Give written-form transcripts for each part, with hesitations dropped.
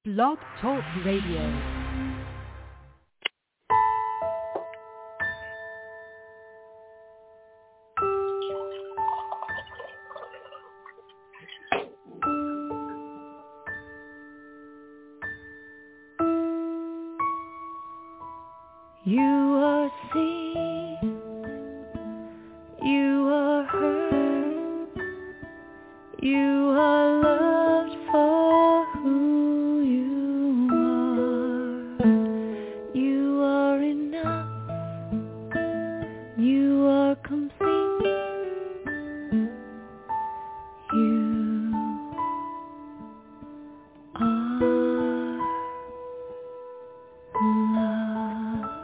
Blog Talk Radio. You are seen, you are heard, you are loved for who you are. You are enough, you are complete, you are loved.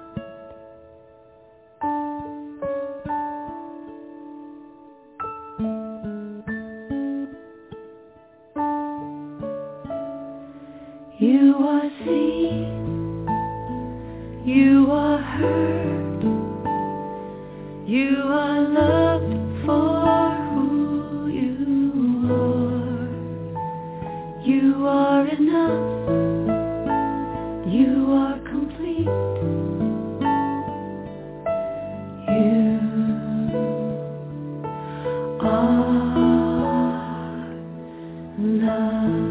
You are seen, you are heard, you are loved for who you are. You are enough, you are complete, you are loved.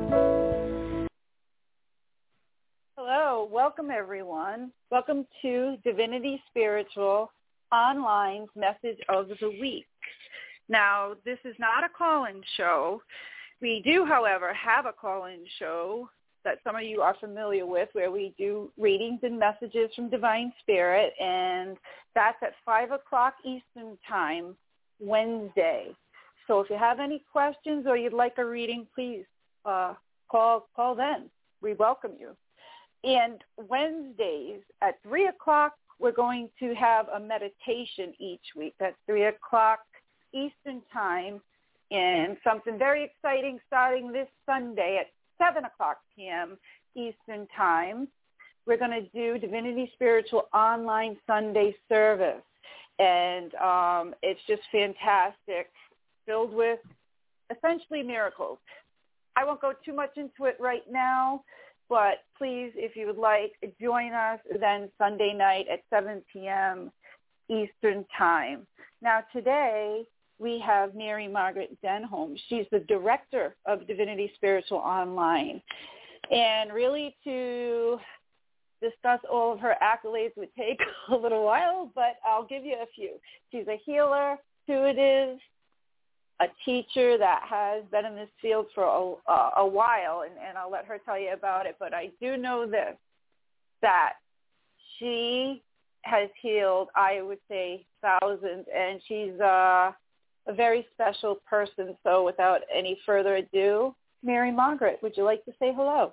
Hello, welcome everyone. Welcome to Divinity Spiritual Online's Message of the Week. Now, this is not a call-in show. We do, however, have a call-in show that some of you are familiar with where we do readings and messages from Divine Spirit, and that's at 5 o'clock Eastern Time, Wednesday. So if you have any questions or you'd like a reading, please call then. We welcome you. And Wednesdays at 3 o'clock, we're going to have a meditation each week. That's 3 o'clock Eastern Time, and something very exciting starting this Sunday at 7 o'clock p.m. Eastern Time. We're going to do Divinity Spiritual Online Sunday Service, and it's just fantastic, filled with essentially miracles. I won't go too much into it right now, but please, if you would like, join us then Sunday night at 7 p.m. Eastern Time. Now today, we have Mary Margaret Denholm. She's the director of Divinity Spiritual Online. And really to discuss all of her accolades would take a little while, but I'll give you a few. She's a healer, intuitive, a teacher that has been in this field for a while, and I'll let her tell you about it. But I do know this, that she has healed, I would say, thousands, and she's a very special person. So without any further ado, Mary Margaret, would you like to say hello?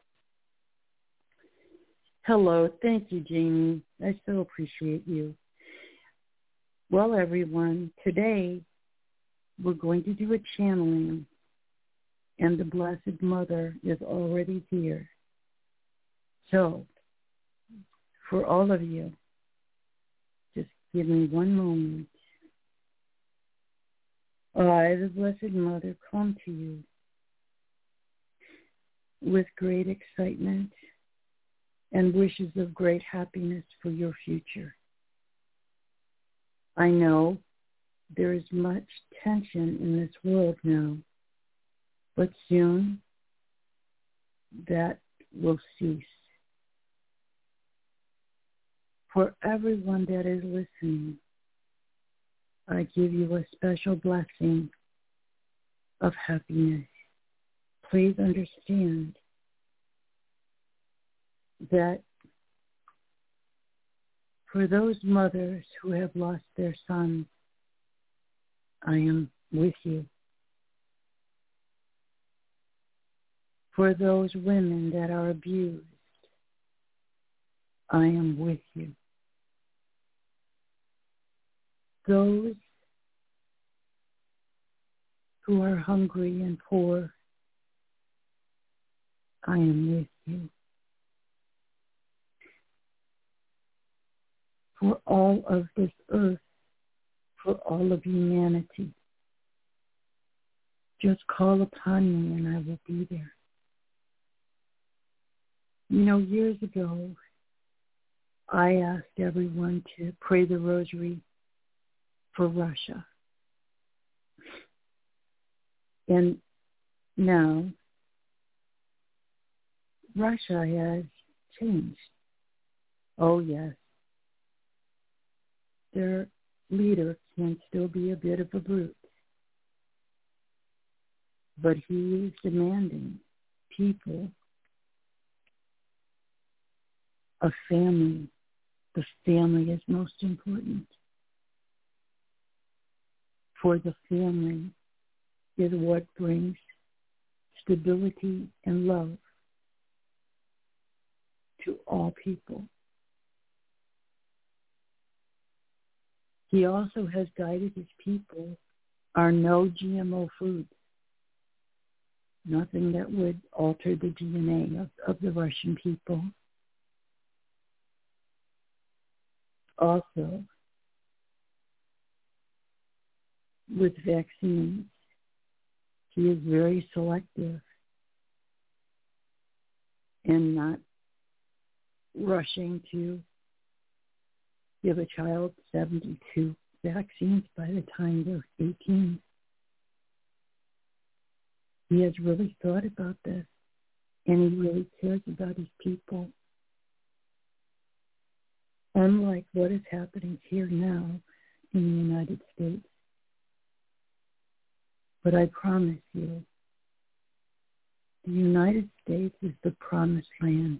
Hello. Thank you, Jamie. I so appreciate you. Well, everyone, today we're going to do a channeling, and the Blessed Mother is already here. So, for all of you, just give me one moment. I, the Blessed Mother, come to you with great excitement and wishes of great happiness for your future. I know there is much tension in this world now, but soon that will cease. For everyone that is listening, I give you a special blessing of happiness. Please understand that for those mothers who have lost their sons, I am with you. For those women that are abused, I am with you. Those who are hungry and poor, I am with you. For all of this earth, for all of humanity, just call upon me and I will be there. You know, years ago, I asked everyone to pray the rosary for Russia. And now, Russia has changed. Oh, yes. Their leader can still be a bit of a brute. But he is demanding people a family. The family is most important. For the family is what brings stability and love to all people. He also has guided his people are no GMO foods. Nothing that would alter the DNA of the Russian people. Also, with vaccines, he is very selective and not rushing to give a child 72 vaccines by the time they're 18. He has really thought about this, and he really cares about his people. Unlike what is happening here now in the United States. But I promise you, the United States is the promised land.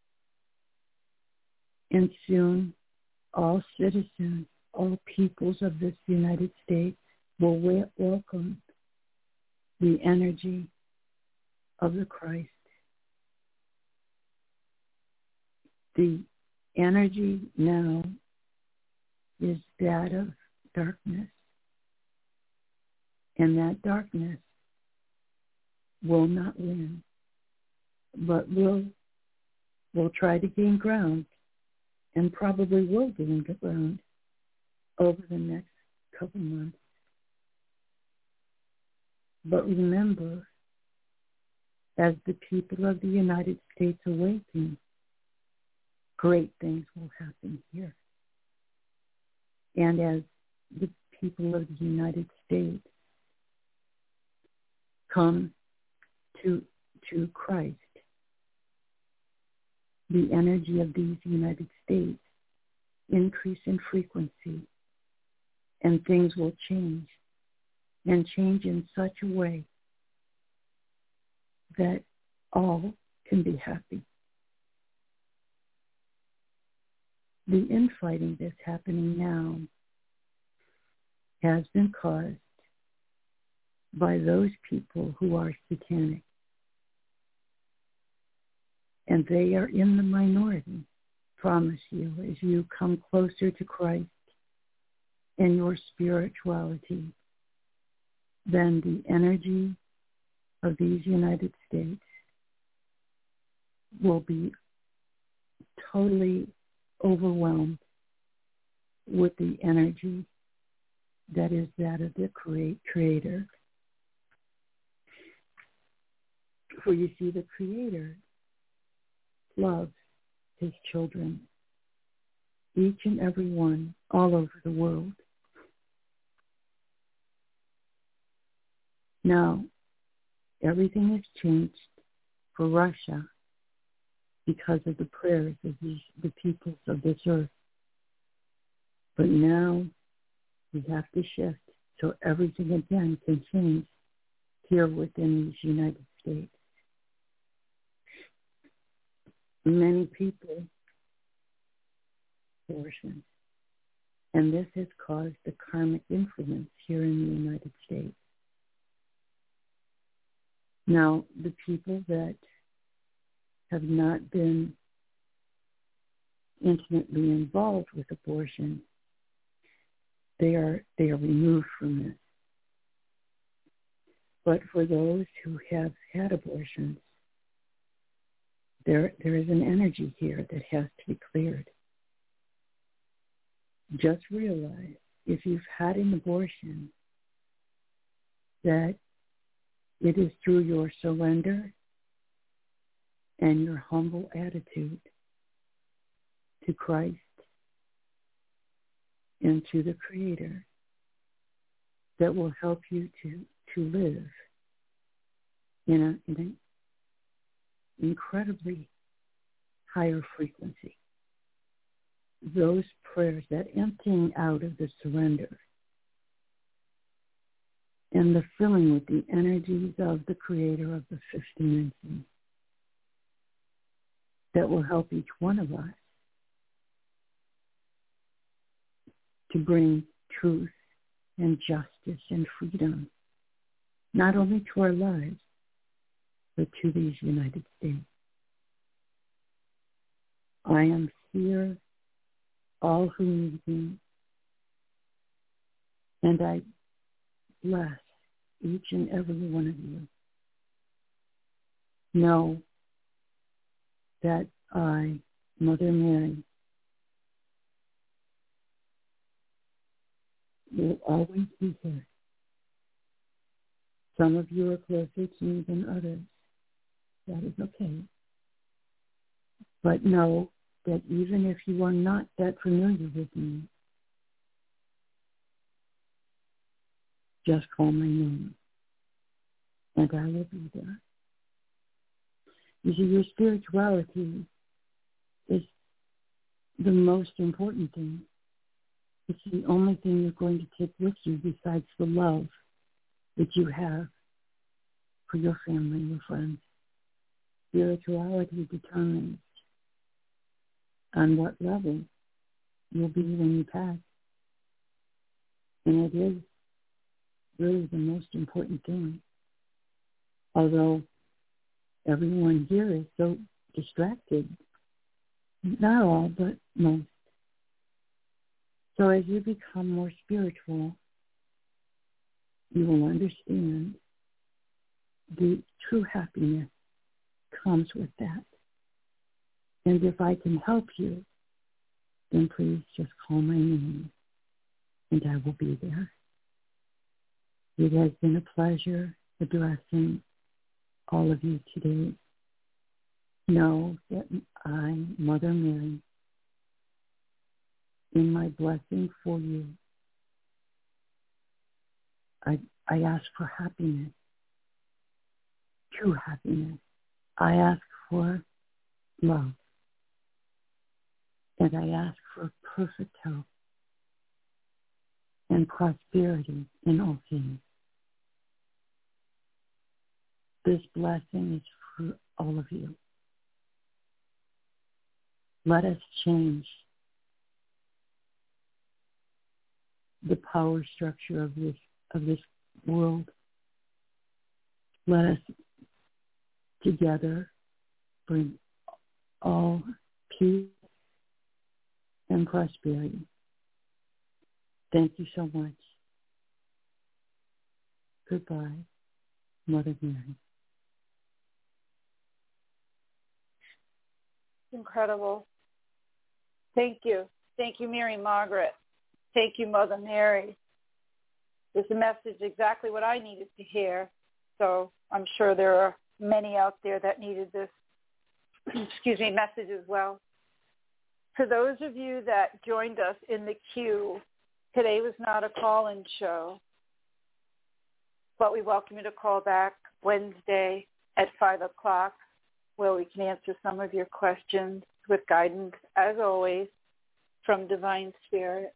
And soon, all citizens, all peoples of this United States will welcome the energy of the Christ. The energy now is that of darkness. And that darkness will not win, but will try to gain ground, and probably will gain ground over the next couple months. But remember, as the people of the United States awaken, great things will happen here. And as the people of the United States come to Christ, the energy of these United States increase in frequency, and things will change, and change in such a way that all can be happy. The infighting that's happening now has been caused by those people who are satanic. And they are in the minority, promise you, as you come closer to Christ and your spirituality, then the energy of these United States will be totally overwhelmed with the energy that is that of the Creator. For you see, the Creator loves his children, each and every one, all over the world. Now, everything has changed for Russia because of the prayers of the peoples of this earth. But now we have to shift so everything again can change here within these United States. Many people abortion, and this has caused a karmic influence here in the United States. Now, the people that have not been intimately involved with abortion, they are removed from this. But for those who have had abortions, there is an energy here that has to be cleared. Just realize, if you've had an abortion, that it is through your surrender and your humble attitude to Christ and to the Creator that will help you to live in an incredibly higher frequency. Those prayers, that emptying out of the surrender and the filling with the energies of the Creator of the fifth dimension, that will help each one of us to bring truth and justice and freedom, not only to our lives, but to these United States. I am here, all who need me, and I bless each and every one of you. Know that I, Mother Mary, will always be here. Some of you are closer to me than others. That is okay. But know that even if you are not that familiar with me, just call my name, and I will be there. You see, your spirituality is the most important thing. It's the only thing you're going to take with you besides the love that you have for your family and your friends. Spirituality determines on what level you'll be when you pass. And it is really the most important thing. Although everyone here is so distracted. Not all, but most. So as you become more spiritual, you will understand the true happiness comes with that. And if I can help you, then please just call my name, and I will be there. It has been a pleasure addressing all of you today. Know that I, Mother Mary, in my blessing for you, I ask for happiness, true happiness. I ask for love. And I ask for perfect health and prosperity in all things. This blessing is for all of you. Let us change the power structure of this world. Let us together bring all peace and prosperity. Thank you so much. Goodbye, Mother Mary. Incredible. Thank you. Thank you, Mary Margaret. Thank you, Mother Mary. This message is exactly what I needed to hear. So I'm sure there are many out there that needed this message as well. For those of you that joined us in the queue, today was not a call-in show, but we welcome you to call back Wednesday at 5 o'clock, where we can answer some of your questions with guidance, as always, from Divine Spirit.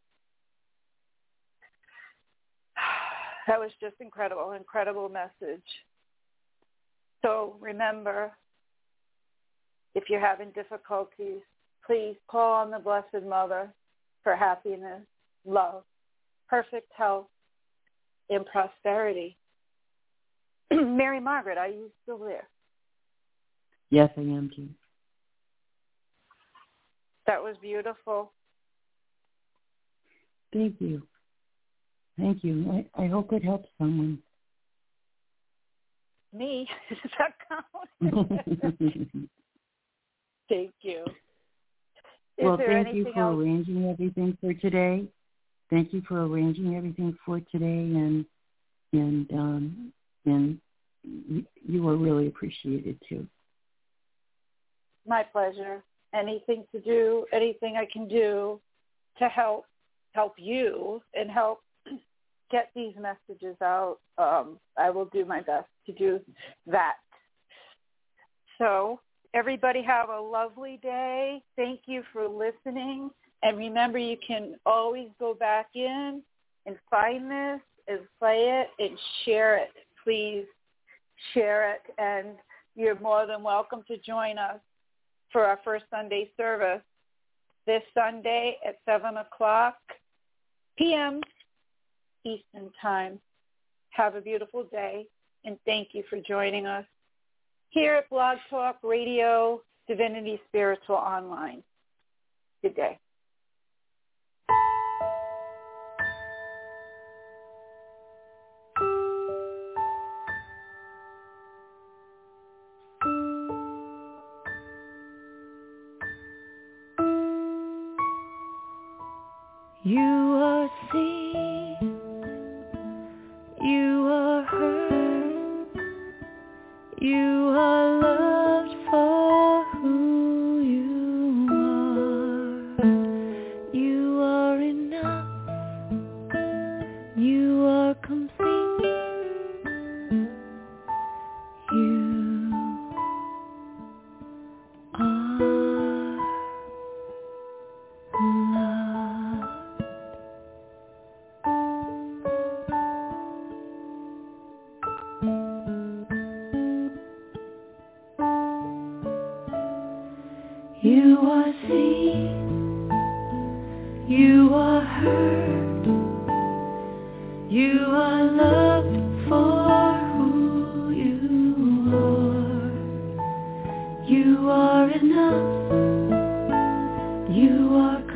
That was just incredible message. So remember, if you're having difficulties, please call on the Blessed Mother for happiness, love, perfect health, and prosperity. Mary Margaret, are you still there? Yes, I am too. That was beautiful. Thank you. Thank you. I hope it helps someone. Me? Does that count? Thank you. Well, thank you for arranging everything for today. Thank you for arranging everything for today, and you are really appreciated too. My pleasure. Anything to do, anything I can do to help you and help get these messages out, I will do my best to do that. So everybody have a lovly day. Thank you for listening. And remember, you can always go back in and find this and play it and share it. Please share it. And you're more than welcome to join us for our first Sunday service this Sunday at 7 o'clock p.m. Eastern Time. Have a beautiful day, and thank you for joining us here at Blog Talk Radio, Divinity Spiritual Online. Good day. You are seen, you are heard, you are loved for who you are. You are enough, you are complete, you are loved. You are seen, you are heard, you are loved for who you are. You are enough, you are